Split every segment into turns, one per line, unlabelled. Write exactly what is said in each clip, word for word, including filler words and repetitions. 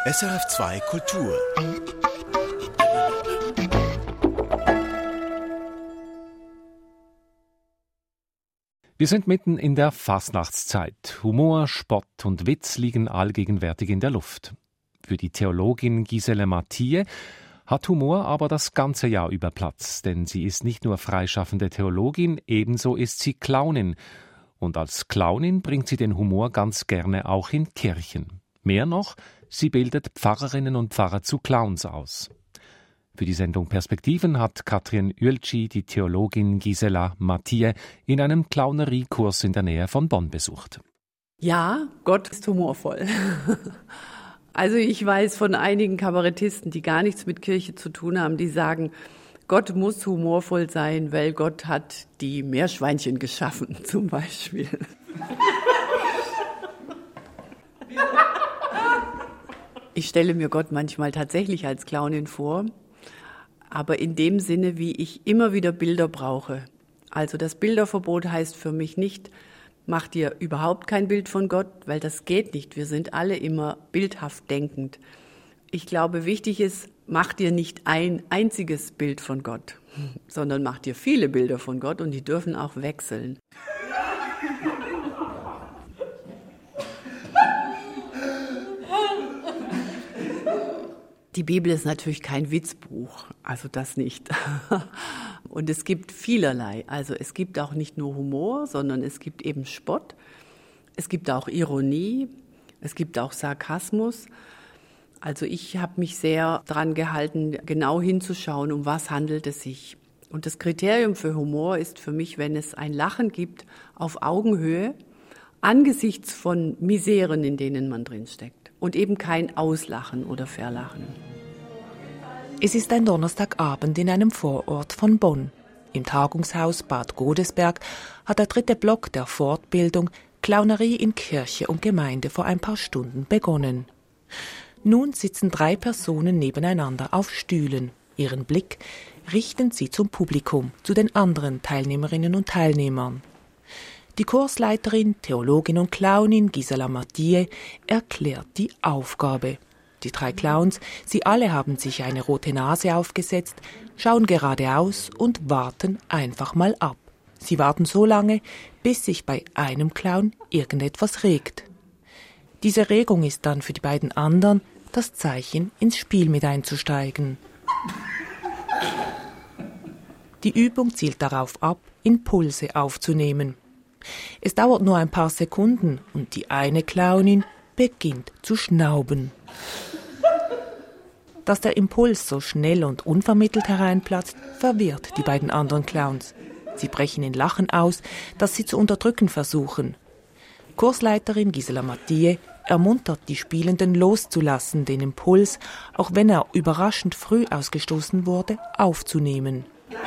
S R F zwei Kultur.
Wir sind mitten in der Fastnachtszeit. Humor, Spott und Witz liegen allgegenwärtig in der Luft. Für die Theologin Gisela Mathieu hat Humor aber das ganze Jahr über Platz, denn sie ist nicht nur freischaffende Theologin, ebenso ist sie Clownin. Und als Clownin bringt sie den Humor ganz gerne auch in Kirchen. Mehr noch, sie bildet Pfarrerinnen und Pfarrer zu Clowns aus. Für die Sendung Perspektiven hat Katrin Ueltschi die Theologin Gisela Mathieu in einem Clownerie-Kurs in der Nähe von Bonn besucht.
Ja, Gott ist humorvoll. Also ich weiß von einigen Kabarettisten, die gar nichts mit Kirche zu tun haben, die sagen, Gott muss humorvoll sein, weil Gott hat die Meerschweinchen geschaffen, zum Beispiel. Ich stelle mir Gott manchmal tatsächlich als Clownin vor, aber in dem Sinne, wie ich immer wieder Bilder brauche. Also das Bilderverbot heißt für mich nicht, mach dir überhaupt kein Bild von Gott, weil das geht nicht. Wir sind alle immer bildhaft denkend. Ich glaube, wichtig ist, mach dir nicht ein einziges Bild von Gott, sondern mach dir viele Bilder von Gott und die dürfen auch wechseln. Die Bibel ist natürlich kein Witzbuch, also das nicht. Und es gibt vielerlei. Also es gibt auch nicht nur Humor, sondern es gibt eben Spott. Es gibt auch Ironie. Es gibt auch Sarkasmus. Also ich habe mich sehr daran gehalten, genau hinzuschauen, um was handelt es sich. Und das Kriterium für Humor ist für mich, wenn es ein Lachen gibt auf Augenhöhe, angesichts von Miseren, in denen man drinsteckt. Und eben kein Auslachen oder Verlachen.
Es ist ein Donnerstagabend in einem Vorort von Bonn. Im Tagungshaus Bad Godesberg hat der dritte Block der Fortbildung Clownerie in Kirche und Gemeinde vor ein paar Stunden begonnen. Nun sitzen drei Personen nebeneinander auf Stühlen. Ihren Blick richten sie zum Publikum, zu den anderen Teilnehmerinnen und Teilnehmern. Die Kursleiterin, Theologin und Clownin Gisela Mathieu erklärt die Aufgabe. Die drei Clowns, sie alle haben sich eine rote Nase aufgesetzt, schauen geradeaus und warten einfach mal ab. Sie warten so lange, bis sich bei einem Clown irgendetwas regt. Diese Regung ist dann für die beiden anderen das Zeichen, ins Spiel mit einzusteigen. Die Übung zielt darauf ab, Impulse aufzunehmen. Es dauert nur ein paar Sekunden und die eine Clownin beginnt zu schnauben. Dass der Impuls so schnell und unvermittelt hereinplatzt, verwirrt die beiden anderen Clowns. Sie brechen in Lachen aus, das sie zu unterdrücken versuchen. Kursleiterin Gisela Mathieu ermuntert die Spielenden loszulassen, den Impuls, auch wenn er überraschend früh ausgestoßen wurde, aufzunehmen.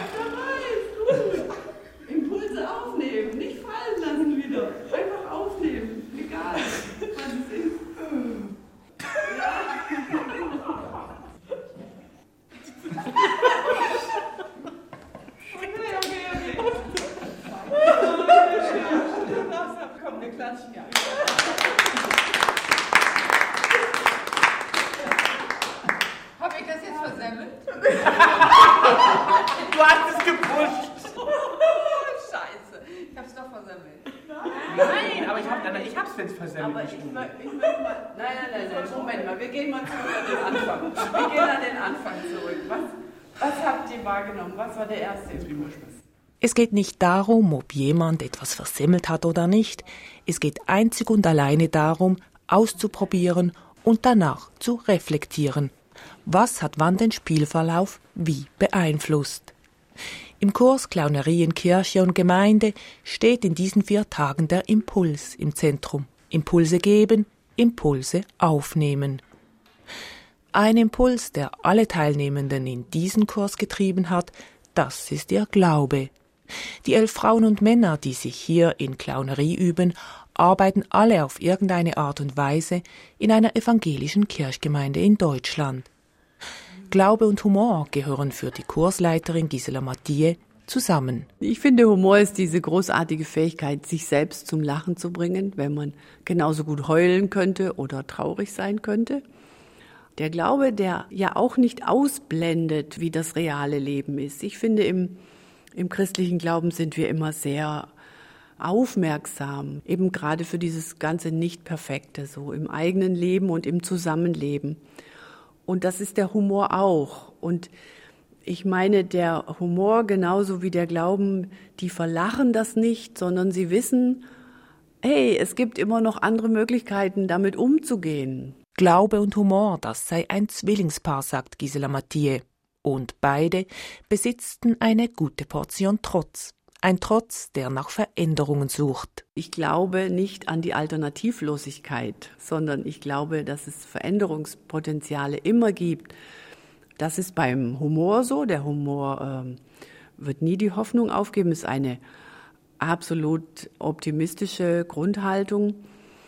Hab ich das jetzt versemmelt?
Du hast es gepusht.
Scheiße, ich hab's doch versemmelt.
Nein, aber ich, hab, nein, ich hab's jetzt versemmelt.
Aber ich, ich möchte mal... Nein, nein, nein, nein, Moment mal, wir gehen mal zurück an den Anfang. Wir gehen an den Anfang zurück. Was, was habt ihr wahrgenommen? Was war der erste Impuls?
Es geht nicht darum, ob jemand etwas versemmelt hat oder nicht. Es geht einzig und alleine darum, auszuprobieren und danach zu reflektieren. Was hat wann den Spielverlauf wie beeinflusst? Im Kurs Clownerie in Kirche und Gemeinde steht in diesen vier Tagen der Impuls im Zentrum. Impulse geben, Impulse aufnehmen. Ein Impuls, der alle Teilnehmenden in diesen Kurs getrieben hat, das ist ihr Glaube. Die elf Frauen und Männer, die sich hier in Clownerie üben, arbeiten alle auf irgendeine Art und Weise in einer evangelischen Kirchgemeinde in Deutschland. Glaube und Humor gehören für die Kursleiterin Gisela Mathieu zusammen.
Ich finde, Humor ist diese großartige Fähigkeit, sich selbst zum Lachen zu bringen, wenn man genauso gut heulen könnte oder traurig sein könnte. Der Glaube, der ja auch nicht ausblendet, wie das reale Leben ist. Ich finde, im, im christlichen Glauben sind wir immer sehr aufmerksam, eben gerade für dieses ganze Nicht-Perfekte, so im eigenen Leben und im Zusammenleben. Und das ist der Humor auch. Und ich meine, der Humor genauso wie der Glauben, die verlachen das nicht, sondern sie wissen, hey, es gibt immer noch andere Möglichkeiten, damit umzugehen.
Glaube und Humor, das sei ein Zwillingspaar, sagt Gisela Mathieu. Und beide besitzten eine gute Portion Trotz. Ein Trotz, der nach Veränderungen sucht.
Ich glaube nicht an die Alternativlosigkeit, sondern ich glaube, dass es Veränderungspotenziale immer gibt. Das ist beim Humor so. Der Humor ähm, wird nie die Hoffnung aufgeben, ist eine absolut optimistische Grundhaltung.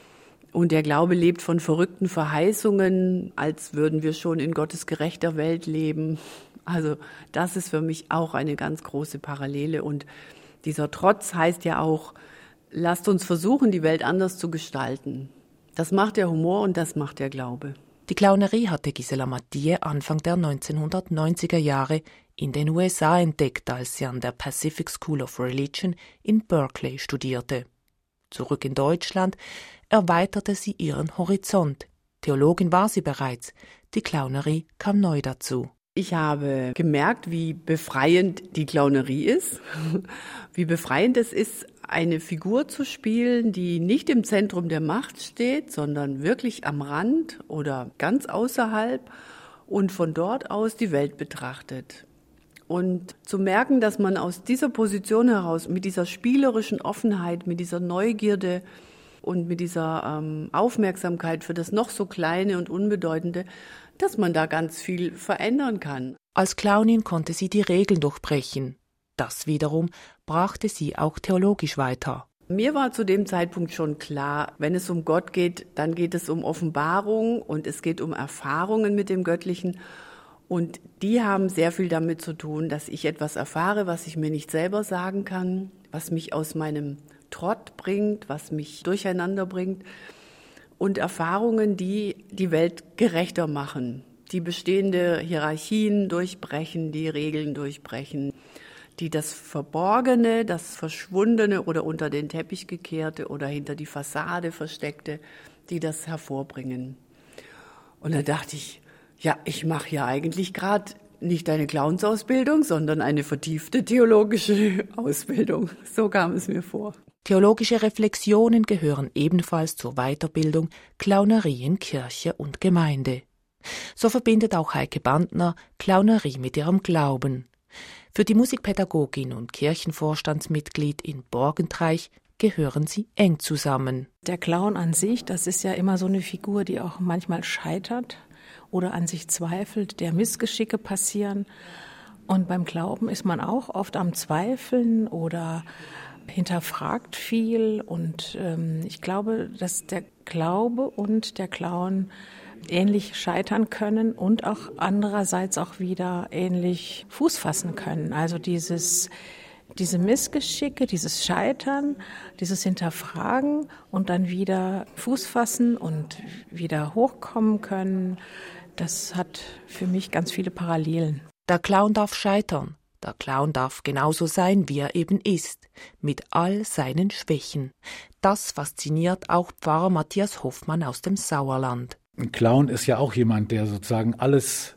Und der Glaube lebt von verrückten Verheißungen, als würden wir schon in Gottes gerechter Welt leben. Also das ist für mich auch eine ganz große Parallele. Und dieser Trotz heißt ja auch, lasst uns versuchen, die Welt anders zu gestalten. Das macht der Humor und das macht der Glaube.
Die Clownerie hatte Gisela Mathieu Anfang der neunzehnhundertneunziger Jahre in den U S A entdeckt, als sie an der Pacific School of Religion in Berkeley studierte. Zurück in Deutschland erweiterte sie ihren Horizont. Theologin war sie bereits, die Clownerie kam neu dazu.
Ich habe gemerkt, wie befreiend die Clownerie ist, wie befreiend es ist, eine Figur zu spielen, die nicht im Zentrum der Macht steht, sondern wirklich am Rand oder ganz außerhalb und von dort aus die Welt betrachtet. Und zu merken, dass man aus dieser Position heraus, mit dieser spielerischen Offenheit, mit dieser Neugierde und mit dieser ähm, Aufmerksamkeit für das noch so Kleine und Unbedeutende, dass man da ganz viel verändern kann.
Als Clownin konnte sie die Regeln durchbrechen. Das wiederum brachte sie auch theologisch weiter.
Mir war zu dem Zeitpunkt schon klar, wenn es um Gott geht, dann geht es um Offenbarung und es geht um Erfahrungen mit dem Göttlichen. Und die haben sehr viel damit zu tun, dass ich etwas erfahre, was ich mir nicht selber sagen kann, was mich aus meinem Trott bringt, was mich durcheinander bringt. Und Erfahrungen, die die Welt gerechter machen, die bestehende Hierarchien durchbrechen, die Regeln durchbrechen, die das Verborgene, das Verschwundene oder unter den Teppich gekehrte oder hinter die Fassade versteckte, die das hervorbringen. Und da dachte ich, ja, ich mache ja eigentlich gerade nicht eine Clownsausbildung, sondern eine vertiefte theologische Ausbildung. So kam es mir vor.
Theologische Reflexionen gehören ebenfalls zur Weiterbildung Clownerie in Kirche und Gemeinde. So verbindet auch Heike Bandner Clownerie mit ihrem Glauben. Für die Musikpädagogin und Kirchenvorstandsmitglied in Borgentreich gehören sie eng zusammen.
Der Clown an sich, das ist ja immer so eine Figur, die auch manchmal scheitert oder an sich zweifelt, der Missgeschicke passieren. Und beim Glauben ist man auch oft am Zweifeln oder hinterfragt viel. Und ähm, ich glaube, dass der Glaube und der Clown ähnlich scheitern können und auch andererseits auch wieder ähnlich Fuß fassen können. Also dieses, diese Missgeschicke, dieses Scheitern, dieses Hinterfragen und dann wieder Fuß fassen und wieder hochkommen können, das hat für mich ganz viele Parallelen.
Der Clown darf scheitern. Der Clown darf genauso sein, wie er eben ist, mit all seinen Schwächen. Das fasziniert auch Pfarrer Matthias Hoffmann aus dem Sauerland.
Ein Clown ist ja auch jemand, der sozusagen alles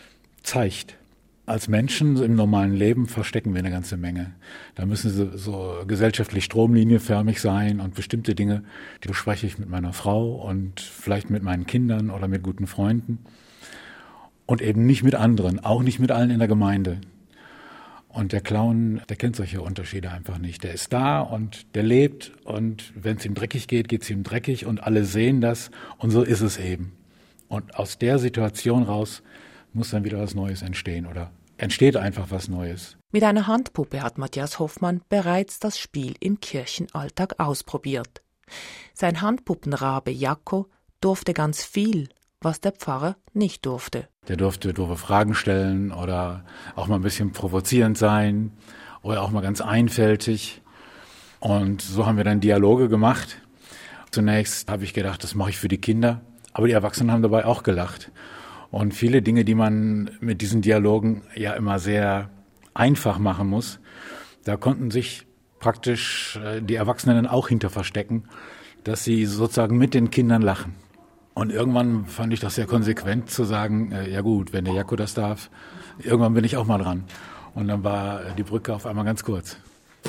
zeigt. Als Menschen im normalen Leben verstecken wir eine ganze Menge. Da müssen sie so gesellschaftlich stromlinienförmig sein und bestimmte Dinge, die bespreche ich mit meiner Frau und vielleicht mit meinen Kindern oder mit guten Freunden. Und eben nicht mit anderen, auch nicht mit allen in der Gemeinde. Und der Clown, der kennt solche Unterschiede einfach nicht. Der ist da und der lebt und wenn es ihm dreckig geht, geht es ihm dreckig und alle sehen das und so ist es eben. Und aus der Situation raus muss dann wieder was Neues entstehen oder entsteht einfach was Neues.
Mit einer Handpuppe hat Matthias Hoffmann bereits das Spiel im Kirchenalltag ausprobiert. Sein Handpuppenrabe Jacko durfte ganz viel, was der Pfarrer nicht durfte.
Der durfte doofe Fragen stellen oder auch mal ein bisschen provozierend sein oder auch mal ganz einfältig. Und so haben wir dann Dialoge gemacht. Zunächst habe ich gedacht, das mache ich für die Kinder, aber die Erwachsenen haben dabei auch gelacht. Und viele Dinge, die man mit diesen Dialogen ja immer sehr einfach machen muss, da konnten sich praktisch die Erwachsenen auch hinter verstecken, dass sie sozusagen mit den Kindern lachen. Und irgendwann fand ich das sehr konsequent zu sagen, äh, ja gut, wenn der Jaco das darf, irgendwann bin ich auch mal dran. Und dann war die Brücke auf einmal ganz kurz.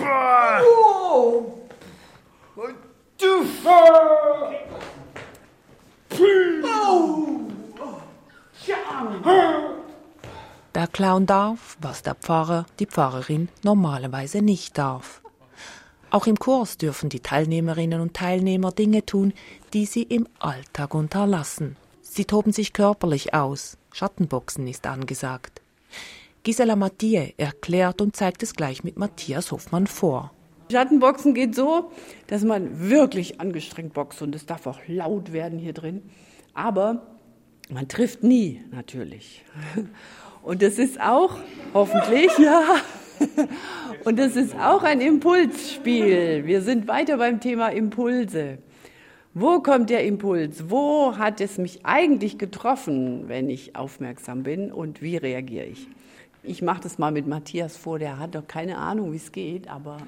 Der Clown darf, was der Pfarrer, die Pfarrerin normalerweise nicht darf. Auch im Kurs dürfen die Teilnehmerinnen und Teilnehmer Dinge tun, die sie im Alltag unterlassen. Sie toben sich körperlich aus. Schattenboxen ist angesagt. Gisela Mathieu erklärt und zeigt es gleich mit Matthias Hoffmann vor.
Schattenboxen geht so, dass man wirklich angestrengt boxt und es darf auch laut werden hier drin. Aber man trifft nie, natürlich. Und das ist auch, hoffentlich, ja, und das ist auch ein Impulsspiel. Wir sind weiter beim Thema Impulse. Wo kommt der Impuls? Wo hat es mich eigentlich getroffen, wenn ich aufmerksam bin und wie reagiere ich? Ich mache das mal mit Matthias vor, der hat doch keine Ahnung, wie es geht, aber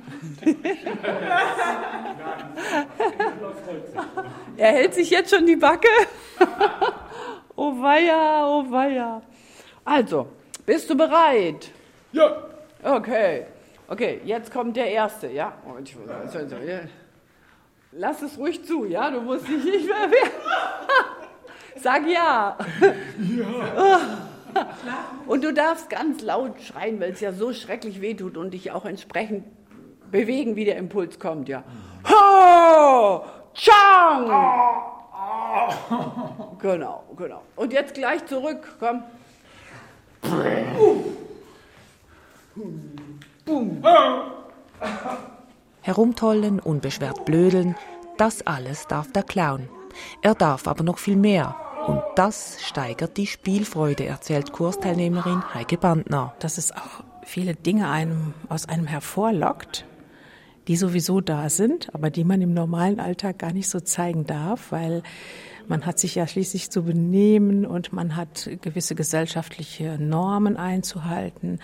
er hält sich jetzt schon die Backe. Oh weia, oh weia. Also, bist du bereit?
Ja.
Okay, okay, jetzt kommt der Erste, ja? Lass es ruhig zu, ja? Du musst dich nicht mehr wehren. Sag ja. Ja. Und du darfst ganz laut schreien, weil es ja so schrecklich wehtut und dich auch entsprechend bewegen, wie der Impuls kommt, ja. Ho! Chang! Genau, genau. Und jetzt gleich zurück, komm.
Herumtollen, unbeschwert blödeln, das alles darf der Clown. Er darf aber noch viel mehr. Und das steigert die Spielfreude, erzählt Kursteilnehmerin Heike Bandner.
Dass es auch viele Dinge einem, aus einem hervorlockt, die sowieso da sind, aber die man im normalen Alltag gar nicht so zeigen darf, weil man hat sich ja schließlich zu benehmen und man hat gewisse gesellschaftliche Normen einzuhalten.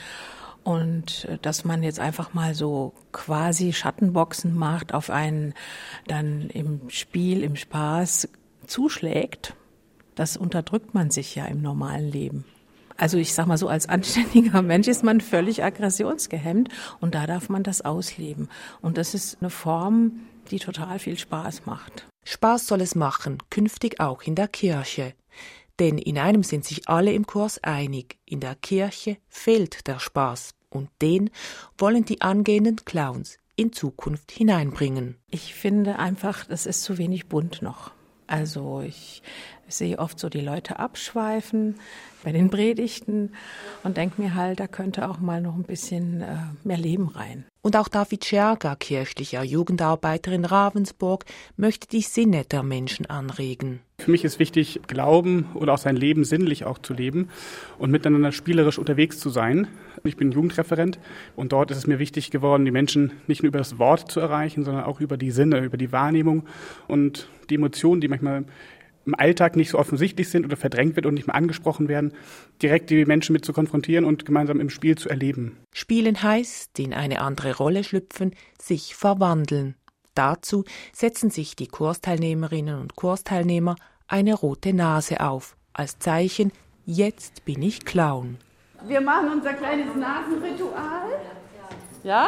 Und dass man jetzt einfach mal so quasi Schattenboxen macht, auf einen dann im Spiel, im Spaß zuschlägt, das unterdrückt man sich ja im normalen Leben. Also ich sag mal so, als anständiger Mensch ist man völlig aggressionsgehemmt und da darf man das ausleben. Und das ist eine Form, die total viel Spaß macht.
Spaß soll es machen, künftig auch in der Kirche. Denn in einem sind sich alle im Kurs einig, in der Kirche fehlt der Spaß. Und den wollen die angehenden Clowns in Zukunft hineinbringen.
Ich finde einfach, das ist zu wenig bunt noch. Also ich sehe oft so die Leute abschweifen bei den Predigten und denke mir halt, da könnte auch mal noch ein bisschen äh, mehr Leben rein.
Und auch David Scherger, kirchlicher Jugendarbeiter in Ravensburg, möchte die Sinne der Menschen anregen.
Für mich ist wichtig, Glauben oder auch sein Leben sinnlich auch zu leben und miteinander spielerisch unterwegs zu sein. Ich bin Jugendreferent und dort ist es mir wichtig geworden, die Menschen nicht nur über das Wort zu erreichen, sondern auch über die Sinne, über die Wahrnehmung und die Emotionen, die manchmal im Alltag nicht so offensichtlich sind oder verdrängt wird und nicht mehr angesprochen werden, direkt die Menschen mit zu konfrontieren und gemeinsam im Spiel zu erleben.
Spielen heißt, in eine andere Rolle schlüpfen, sich verwandeln. Dazu setzen sich die Kursteilnehmerinnen und Kursteilnehmer eine rote Nase auf, als Zeichen, jetzt bin ich Clown.
Wir machen unser kleines Nasenritual. Ja?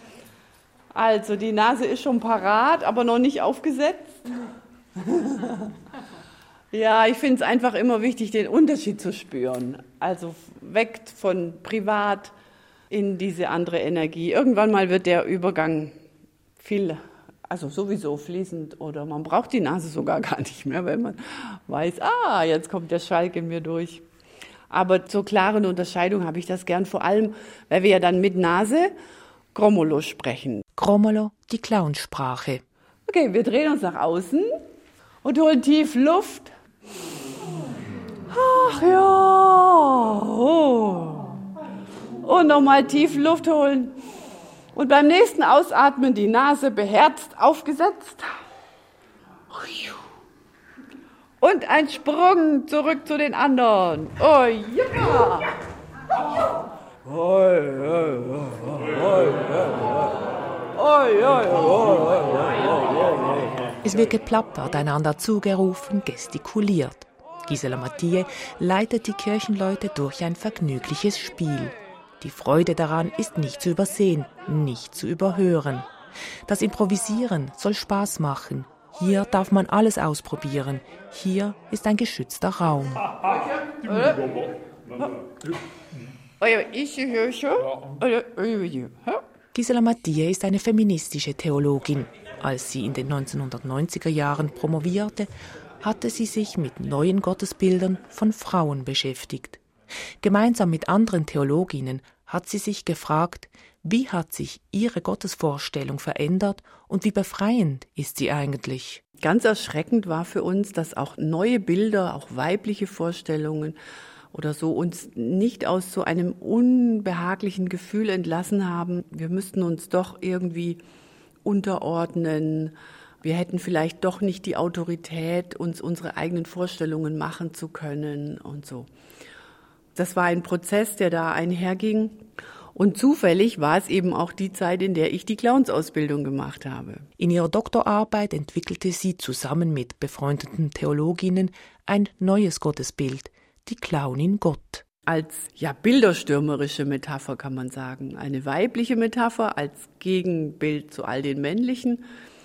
Also die Nase ist schon parat, aber noch nicht aufgesetzt. Ja, ich finde es einfach immer wichtig, den Unterschied zu spüren. Also weg von privat in diese andere Energie. Irgendwann mal wird der Übergang viel, also sowieso fließend oder man braucht die Nase sogar gar nicht mehr, wenn man weiß, ah, jetzt kommt der Schalk in mir durch. Aber zur klaren Unterscheidung habe ich das gern, vor allem, weil wir ja dann mit Nase Grommolo sprechen.
Grommolo, die Clownsprache.
Okay, wir drehen uns nach außen und holen tief Luft. Ach ja. Oh. Und nochmal tief Luft holen. Und beim nächsten Ausatmen die Nase beherzt aufgesetzt.
Und ein Sprung zurück zu den anderen. Oh ja!
Es wird geplappert, einander zugerufen, gestikuliert. Gisela Mathieu leitet die Kirchenleute durch ein vergnügliches Spiel. Die Freude daran ist nicht zu übersehen, nicht zu überhören. Das Improvisieren soll Spaß machen. Hier darf man alles ausprobieren. Hier ist ein geschützter Raum. Gisela Mathieu ist eine feministische Theologin. Als sie in den neunzehnhundertneunziger Jahren promovierte, hatte sie sich mit neuen Gottesbildern von Frauen beschäftigt. Gemeinsam mit anderen Theologinnen hat sie sich gefragt, wie hat sich ihre Gottesvorstellung verändert und wie befreiend ist sie eigentlich?
Ganz erschreckend war für uns, dass auch neue Bilder, auch weibliche Vorstellungen oder so uns nicht aus so einem unbehaglichen Gefühl entlassen haben. Wir müssten uns doch irgendwie unterordnen. Wir hätten vielleicht doch nicht die Autorität, uns unsere eigenen Vorstellungen machen zu können und so. Das war ein Prozess, der da einherging. Und zufällig war es eben auch die Zeit, in der ich die Clownsausbildung gemacht habe.
In ihrer Doktorarbeit entwickelte sie zusammen mit befreundeten Theologinnen ein neues Gottesbild, die Clownin Gott.
Als ja bilderstürmerische Metapher kann man sagen. Eine weibliche Metapher als Gegenbild zu all den männlichen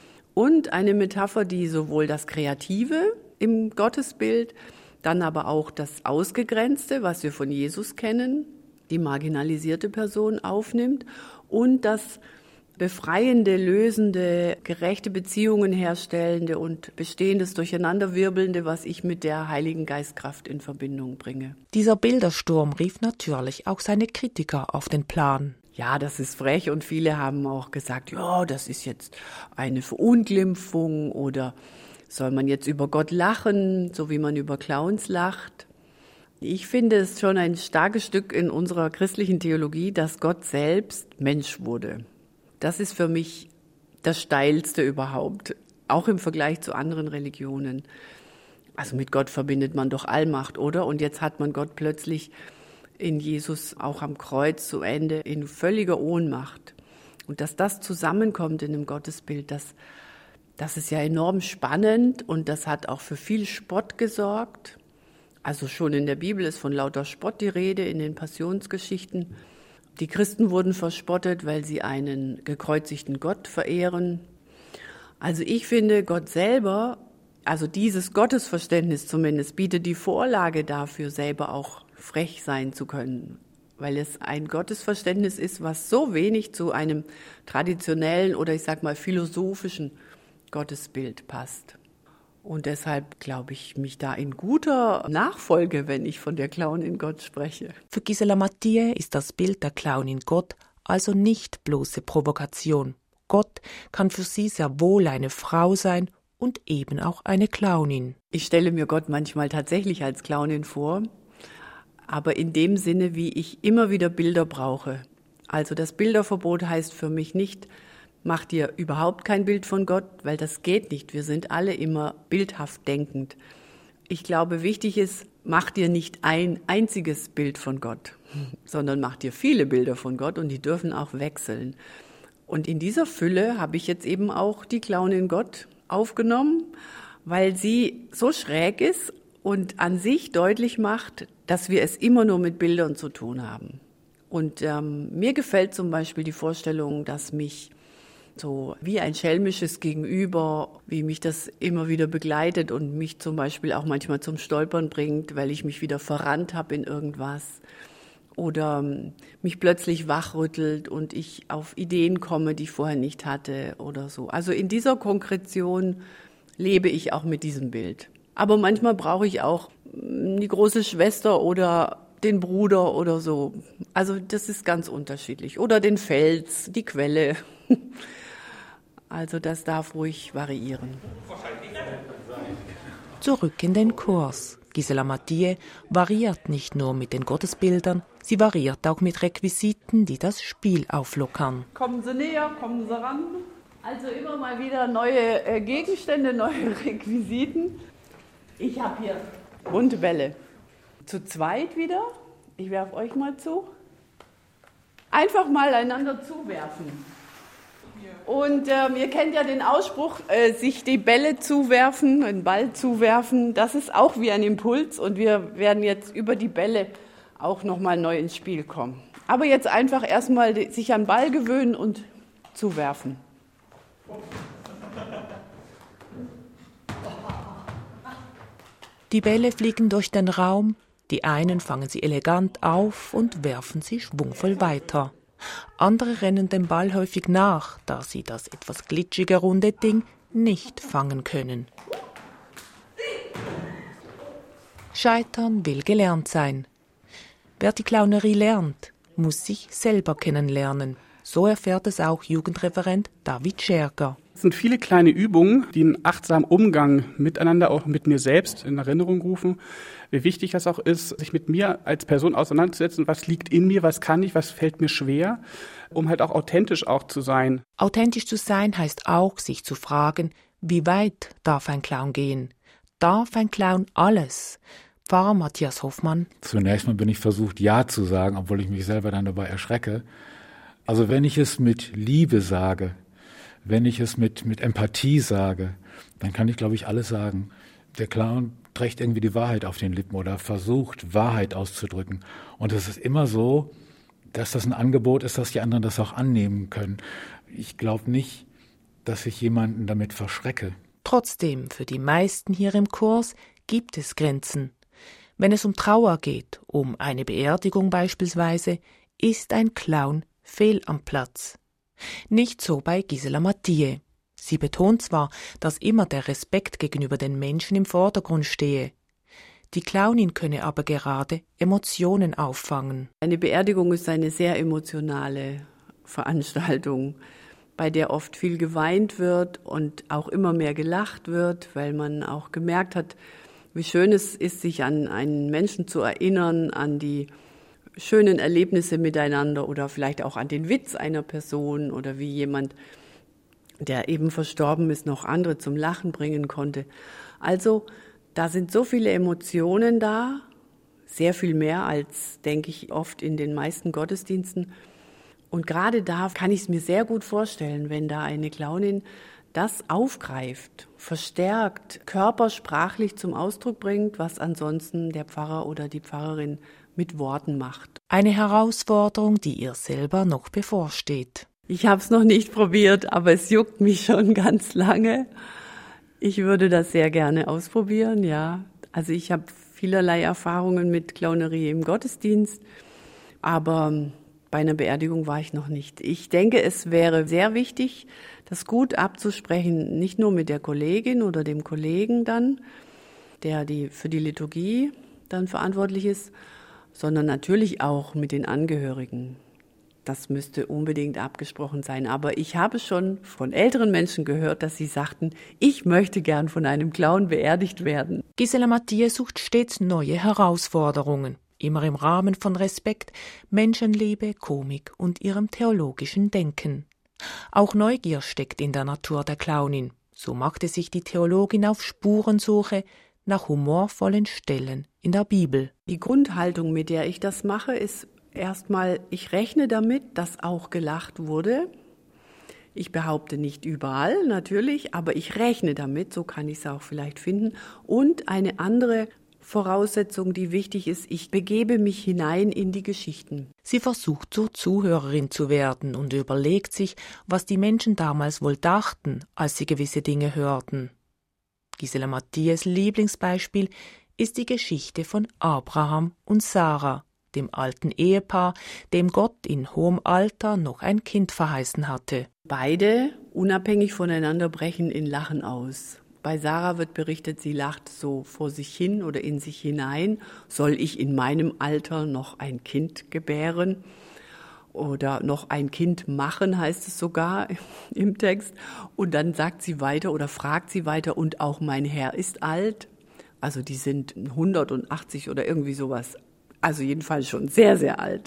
und eine Metapher, die sowohl das Kreative im Gottesbild, dann aber auch das Ausgegrenzte, was wir von Jesus kennen, die marginalisierte Person aufnimmt und das befreiende, lösende, gerechte Beziehungen herstellende und bestehendes Durcheinanderwirbelnde, was ich mit der Heiligen Geistkraft in Verbindung bringe.
Dieser Bildersturm rief natürlich auch seine Kritiker auf den Plan.
Ja, das ist frech und viele haben auch gesagt, ja, das ist jetzt eine Verunglimpfung oder soll man jetzt über Gott lachen, so wie man über Clowns lacht. Ich finde es schon ein starkes Stück in unserer christlichen Theologie, dass Gott selbst Mensch wurde. Das ist für mich das Steilste überhaupt, auch im Vergleich zu anderen Religionen. Also mit Gott verbindet man doch Allmacht, oder? Und jetzt hat man Gott plötzlich in Jesus auch am Kreuz zu Ende in völliger Ohnmacht. Und dass das zusammenkommt in einem Gottesbild, das, das ist ja enorm spannend und das hat auch für viel Spott gesorgt. Also schon in der Bibel ist von lauter Spott die Rede, in den Passionsgeschichten. Die Christen wurden verspottet, weil sie einen gekreuzigten Gott verehren. Also ich finde, Gott selber, also dieses Gottesverständnis zumindest, bietet die Vorlage dafür, selber auch frech sein zu können. Weil es ein Gottesverständnis ist, was so wenig zu einem traditionellen oder ich sag mal philosophischen Gottesbild passt. Und deshalb glaube ich mich da in guter Nachfolge, wenn ich von der Clownin Gott spreche.
Für Gisela Mathieu ist das Bild der Clownin Gott also nicht bloße Provokation. Gott kann für sie sehr wohl eine Frau sein und eben auch eine Clownin.
Ich stelle mir Gott manchmal tatsächlich als Clownin vor, aber in dem Sinne, wie ich immer wieder Bilder brauche. Also das Bilderverbot heißt für mich nicht, mach dir überhaupt kein Bild von Gott, weil das geht nicht. Wir sind alle immer bildhaft denkend. Ich glaube, wichtig ist, mach dir nicht ein einziges Bild von Gott, sondern mach dir viele Bilder von Gott und die dürfen auch wechseln. Und in dieser Fülle habe ich jetzt eben auch die Clownin Gott aufgenommen, weil sie so schräg ist und an sich deutlich macht, dass wir es immer nur mit Bildern zu tun haben. Und ähm, mir gefällt zum Beispiel die Vorstellung, dass mich so wie ein schelmisches Gegenüber, wie mich das immer wieder begleitet und mich zum Beispiel auch manchmal zum Stolpern bringt, weil ich mich wieder verrannt habe in irgendwas oder mich plötzlich wachrüttelt und ich auf Ideen komme, die ich vorher nicht hatte oder so. Also in dieser Konkretion lebe ich auch mit diesem Bild. Aber manchmal brauche ich auch die große Schwester oder den Bruder oder so. Also das ist ganz unterschiedlich. Oder den Fels, die Quelle. Also das darf ruhig variieren.
Zurück in den Kurs. Gisela Mathieu variiert nicht nur mit den Gottesbildern, sie variiert auch mit Requisiten, die das Spiel auflockern.
Kommen Sie näher, kommen Sie ran. Also immer mal wieder neue äh, Gegenstände, neue Requisiten.
Ich habe hier bunte Bälle. Zu zweit wieder. Ich werfe euch mal zu. Einfach mal einander zuwerfen. Und ähm, ihr kennt ja den Ausspruch, äh, sich die Bälle zuwerfen, einen Ball zuwerfen. Das ist auch wie ein Impuls und wir werden jetzt über die Bälle auch nochmal neu ins Spiel kommen. Aber jetzt einfach erstmal sich an den Ball gewöhnen und zuwerfen.
Die Bälle fliegen durch den Raum, die einen fangen sie elegant auf und werfen sie schwungvoll weiter. Andere rennen dem Ball häufig nach, da sie das etwas glitschige runde Ding nicht fangen können. Scheitern will gelernt sein. Wer die Clownerie lernt, muss sich selber kennenlernen. So erfährt es auch Jugendreferent David Scherger.
Es sind viele kleine Übungen, die einen achtsamen Umgang miteinander, auch mit mir selbst in Erinnerung rufen. Wie wichtig das auch ist, sich mit mir als Person auseinanderzusetzen, was liegt in mir, was kann ich, was fällt mir schwer, um halt auch authentisch auch zu sein.
Authentisch zu sein heißt auch, sich zu fragen, wie weit darf ein Clown gehen? Darf ein Clown alles? Pfarrer Matthias Hoffmann.
Zunächst mal bin ich versucht, Ja zu sagen, obwohl ich mich selber dann dabei erschrecke. Also wenn ich es mit Liebe sage, wenn ich es mit, mit Empathie sage, dann kann ich, glaube ich, alles sagen. Der Clown trägt irgendwie die Wahrheit auf den Lippen oder versucht, Wahrheit auszudrücken. Und es ist immer so, dass das ein Angebot ist, dass die anderen das auch annehmen können. Ich glaube nicht, dass ich jemanden damit verschrecke.
Trotzdem, für die meisten hier im Kurs gibt es Grenzen. Wenn es um Trauer geht, um eine Beerdigung beispielsweise, ist ein Clown fehl am Platz. Nicht so bei Gisela Mathieu. Sie betont zwar, dass immer der Respekt gegenüber den Menschen im Vordergrund stehe. Die Clownin könne aber gerade Emotionen auffangen.
Eine Beerdigung ist eine sehr emotionale Veranstaltung, bei der oft viel geweint wird und auch immer mehr gelacht wird, weil man auch gemerkt hat, wie schön es ist, sich an einen Menschen zu erinnern, an die schönen Erlebnisse miteinander oder vielleicht auch an den Witz einer Person oder wie jemand, der eben verstorben ist, noch andere zum Lachen bringen konnte. Also da sind so viele Emotionen da, sehr viel mehr als, denke ich, oft in den meisten Gottesdiensten. Und gerade da kann ich es mir sehr gut vorstellen, wenn da eine Clownin das aufgreift, verstärkt, körpersprachlich zum Ausdruck bringt, was ansonsten der Pfarrer oder die Pfarrerin mit Worten macht.
Eine Herausforderung, die ihr selber noch bevorsteht.
Ich habe es noch nicht probiert, aber es juckt mich schon ganz lange. Ich würde das sehr gerne ausprobieren, ja. Also ich habe vielerlei Erfahrungen mit Clownerie im Gottesdienst, aber bei einer Beerdigung war ich noch nicht. Ich denke, es wäre sehr wichtig, das gut abzusprechen, nicht nur mit der Kollegin oder dem Kollegen dann, der die für die Liturgie dann verantwortlich ist, sondern natürlich auch mit den Angehörigen. Das müsste unbedingt abgesprochen sein. Aber ich habe schon von älteren Menschen gehört, dass sie sagten, ich möchte gern von einem Clown beerdigt werden.
Gisela Mathieu sucht stets neue Herausforderungen, immer im Rahmen von Respekt, Menschenliebe, Komik und ihrem theologischen Denken. Auch Neugier steckt in der Natur der Clownin. So machte sich die Theologin auf Spurensuche nach humorvollen Stellen in der Bibel.
Die Grundhaltung, mit der ich das mache, ist erstmal, ich rechne damit, dass auch gelacht wurde. Ich behaupte nicht überall, natürlich, aber ich rechne damit, so kann ich es auch vielleicht finden. Und eine andere Voraussetzung, die wichtig ist, ich begebe mich hinein in die Geschichten.
Sie versucht zur Zuhörerin zu werden und überlegt sich, was die Menschen damals wohl dachten, als sie gewisse Dinge hörten. Gisela Mathieu's Lieblingsbeispiel ist die Geschichte von Abraham und Sarah, dem alten Ehepaar, dem Gott in hohem Alter noch ein Kind verheißen hatte.
Beide, unabhängig voneinander, brechen in Lachen aus. Bei Sarah wird berichtet, sie lacht so vor sich hin oder in sich hinein. Soll ich in meinem Alter noch ein Kind gebären? Oder noch ein Kind machen, heißt es sogar im Text. Und dann sagt sie weiter oder fragt sie weiter, und auch mein Herr ist alt. Also die sind hundertachtzig oder irgendwie sowas. Also jedenfalls schon sehr, sehr alt.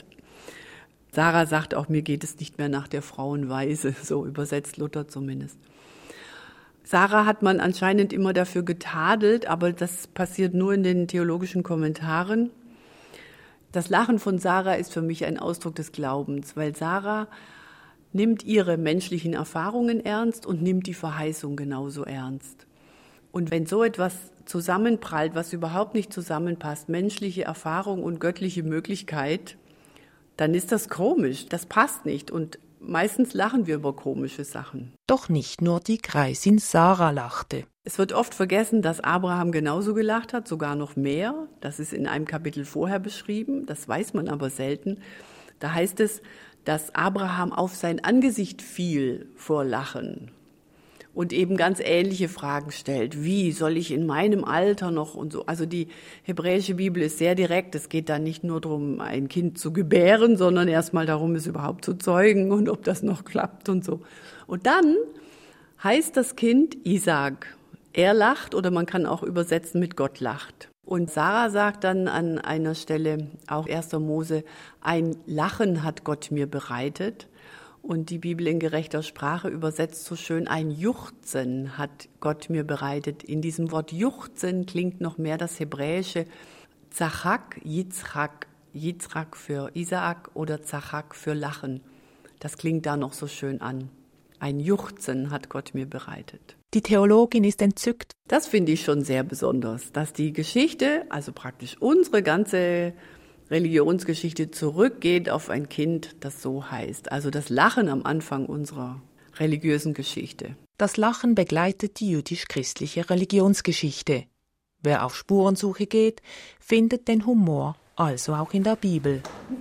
Sarah sagt auch, mir geht es nicht mehr nach der Frauenweise, so übersetzt Luther zumindest. Sarah hat man anscheinend immer dafür getadelt, aber das passiert nur in den theologischen Kommentaren. Das Lachen von Sarah ist für mich ein Ausdruck des Glaubens, weil Sarah nimmt ihre menschlichen Erfahrungen ernst und nimmt die Verheißung genauso ernst. Und wenn so etwas zusammenprallt, was überhaupt nicht zusammenpasst, menschliche Erfahrung und göttliche Möglichkeit, dann ist das komisch, das passt nicht. Und meistens lachen wir über komische Sachen.
Doch nicht nur die Greisin Sarah lachte.
Es wird oft vergessen, dass Abraham genauso gelacht hat, sogar noch mehr. Das ist in einem Kapitel vorher beschrieben, das weiß man aber selten. Da heißt es, dass Abraham auf sein Angesicht fiel vor Lachen und eben ganz ähnliche Fragen stellt. Wie soll ich in meinem Alter noch und so. Also die hebräische Bibel ist sehr direkt. Es geht da nicht nur darum, ein Kind zu gebären, sondern erstmal darum, es überhaupt zu zeugen und ob das noch klappt und so. Und dann heißt das Kind Isaak. Er lacht oder man kann auch übersetzen mit Gott lacht. Und Sarah sagt dann an einer Stelle, auch erster Mose, ein Lachen hat Gott mir bereitet. Und die Bibel in gerechter Sprache übersetzt so schön, ein Juchzen hat Gott mir bereitet. In diesem Wort Juchzen klingt noch mehr das hebräische Zachak, Yitzchak, Yitzchak für Isaak oder Zachak für Lachen. Das klingt da noch so schön an. Ein Juchzen hat Gott mir bereitet.
Die Theologin ist entzückt.
Das finde ich schon sehr besonders, dass die Geschichte, also praktisch unsere ganze Religionsgeschichte zurückgeht auf ein Kind, das so heißt. Also das Lachen am Anfang unserer religiösen Geschichte.
Das Lachen begleitet die jüdisch-christliche Religionsgeschichte. Wer auf Spurensuche geht, findet den Humor also auch in der Bibel.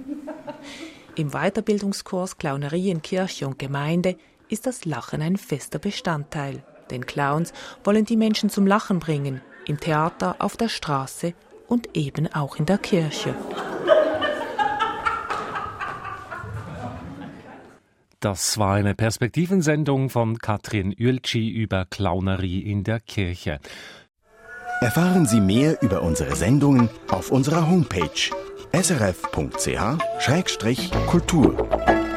Im Weiterbildungskurs Clownerie in Kirche und Gemeinde ist das Lachen ein fester Bestandteil. Denn Clowns wollen die Menschen zum Lachen bringen, im Theater, auf der Straße und eben auch in der Kirche.
Das war eine Perspektivensendung von Katrin Ueltschi über Clownerie in der Kirche.
Erfahren Sie mehr über unsere Sendungen auf unserer Homepage s r f punkt c h Schrägstrich Kultur.